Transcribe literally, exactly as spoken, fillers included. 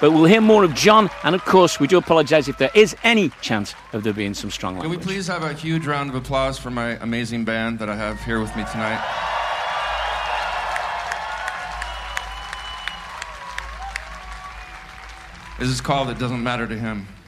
But we'll hear more of John, and of course, we do apologise if there is any chance of there being some strong language. Can we please have a huge round of applause for my amazing band that I have here with me tonight? This is called It Doesn't Matter to Him.